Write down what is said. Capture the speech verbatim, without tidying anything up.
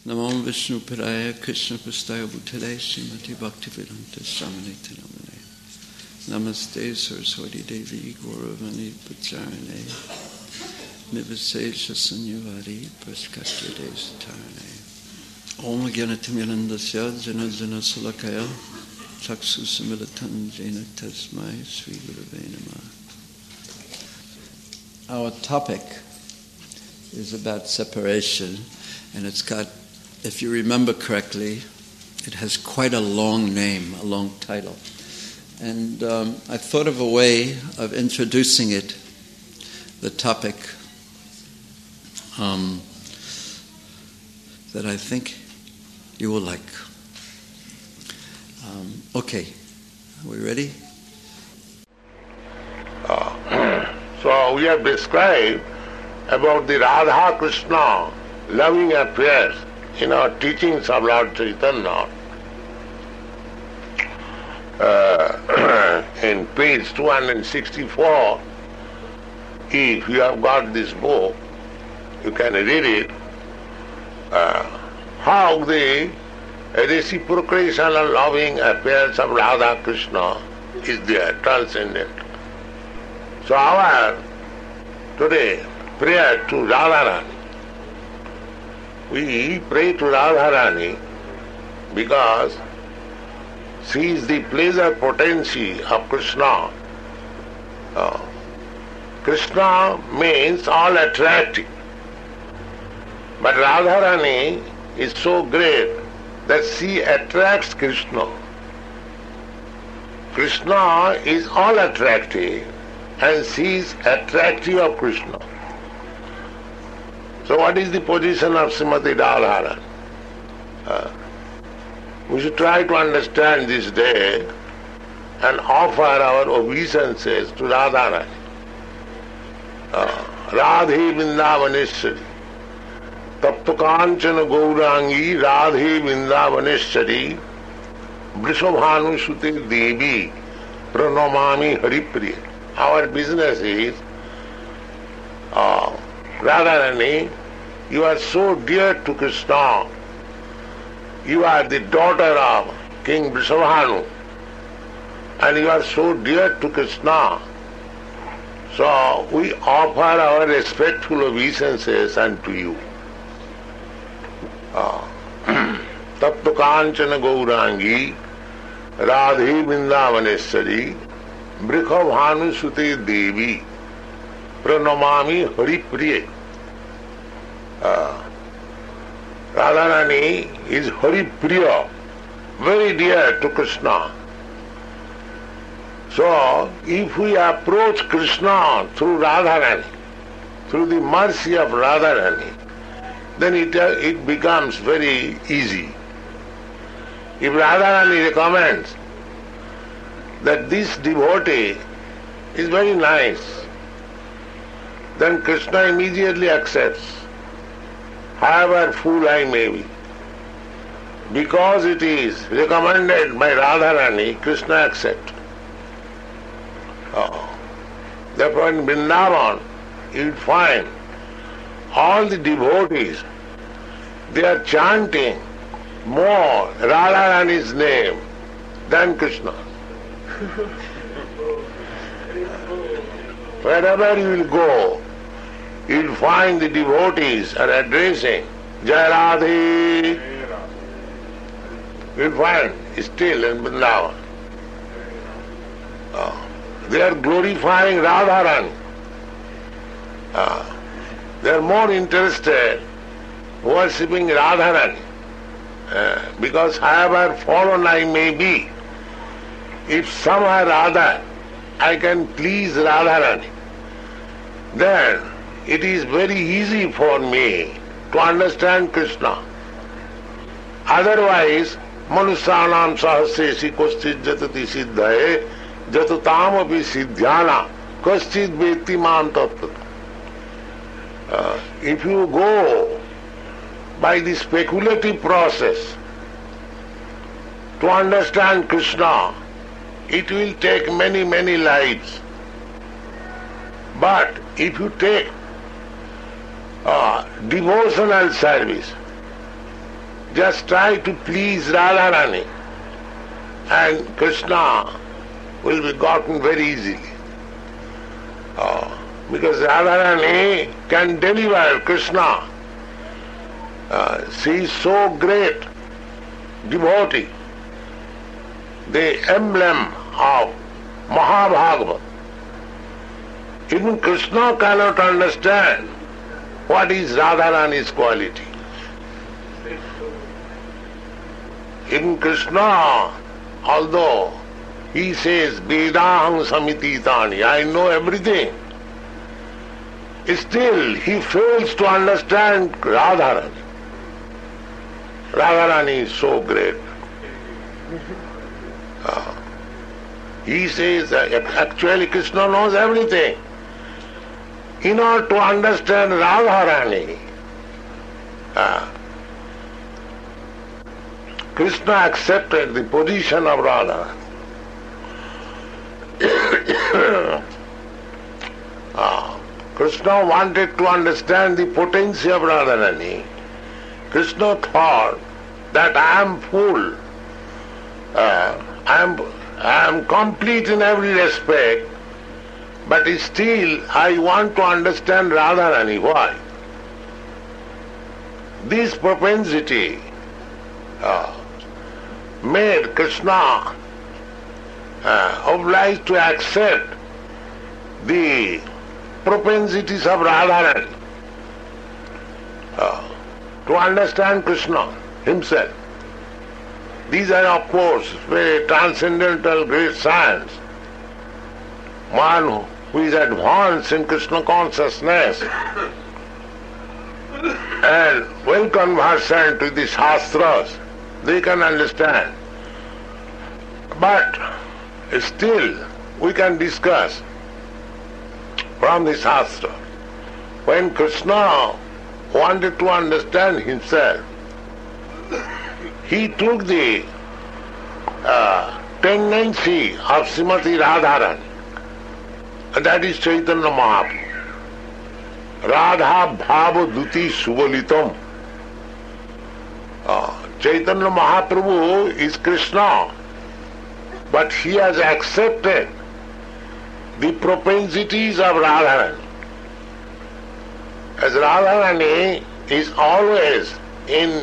Namo Vishnu Padaya Krishna Prastaya Bhutale Srimati Bhaktivedanta Swamini Namane. Namaste Saraswati Devi Gauravani Pacharane Nivasesha Sanyavari Praskashya Desatarane. Om Gyanatimyanandasya Jana Jana Salakaya Chaksu Samilatan Jena Tasmai Sri Gurave Namah. Our topic is about separation, and it's got, if you remember correctly, it has quite a long name, a long title. And um, I thought of a way of introducing it, the topic, um, that I think you will like. Um, okay, are we ready? Uh, so we have described about the Radha Krishna loving affairs in our teachings of Lord Chaitanya. Uh, in page two hundred sixty-four, if you have got this book, you can read it, uh, how the reciprocation and loving affairs of Radha Krishna is there, transcendent. So our today prayer to Radharani, we pray to Radharani because she is the pleasure potency of Krishna. Uh, Krishna means all attractive. But Radharani is so great that she attracts Krishna. Krishna is all attractive and she is attractive of Krishna. So what is the position of Srimati Radharani? Uh, we should try to understand this day and offer our obeisances to Radharani. Uh, Radhe Vrindavaneshwari Tapta Kanchana Gaurangi Radhe Vrindavaneshwari Vrishabhanu Sute Devi Pranamami Haripriya. Our business is uh, Radharani, you are so dear to Krishna. You are the daughter of King Vrishabhanu, and you are so dear to Krishna. So we offer our respectful obeisances unto you. Tattva Kanchana Gaurangi Radhe Vrindavaneshwari Vrishabhanu Sute Devi Pranamami Haripriya. Uh, Radharani is Haripriya, very dear to Krishna. So, if we approach Krishna through Radharani, through the mercy of Radharani, then it, uh, it becomes very easy. If Radharani recommends that this devotee is very nice, then Krishna immediately accepts, however fool I may be. Because it is recommended by Radharani, Krishna accepts. Oh. Therefore in Vrindavan, you will find all the devotees, they are chanting more Radharani's name than Krishna. Wherever you will go, you will find the devotees are addressing Jai Radhe. You will find still in Vrindavan. Uh, they are glorifying Radharani. Uh, they are more interested worshipping Radharani. Uh, because however fallen I may be, if somehow or other I can please Radharani, then it is very easy for me to understand Krishna. Otherwise, Manusyanam sahasresi koschid jatati siddhaye jatatam api siddhyana koschid veti mam tattva. Uh, if you go by the speculative process to understand Krishna, it will take many, many lives. But if you take uh, devotional service, just try to please Radharani and Krishna will be gotten very easily. Oh, because Radharani can deliver Krishna. Uh, she is so great devotee, the emblem of Mahabhagavad. Even Krishna cannot understand what is Radharani's quality. Even Krishna, although he says, Vedaham samititani, I know everything, still he fails to understand Radharani. Radharani is so great. Uh, he says that actually Krishna knows everything. In order to understand Radharani, uh, Krishna accepted the position of Radharani. uh, Krishna wanted to understand the potency of Radharani. Krishna thought that I am full, uh, I am, I am complete in every respect, but still I want to understand Radharani. Why? This propensity uh, made Krishna uh, obliged to accept the propensities of Radharani uh, to understand Krishna himself. These are of course very transcendental great science. One who is advanced in Krishna consciousness and well conversant with the Shastras, they can understand. But still we can discuss from the Shastra. When Krishna wanted to understand himself, he took the uh, tendency of Srimati Radharani, and that is Chaitanya Mahaprabhu. Radha Bhava Duti Subalitam. Uh, Chaitanya Mahaprabhu is Krishna, but he has accepted the propensities of Radharani. As Radharani is always in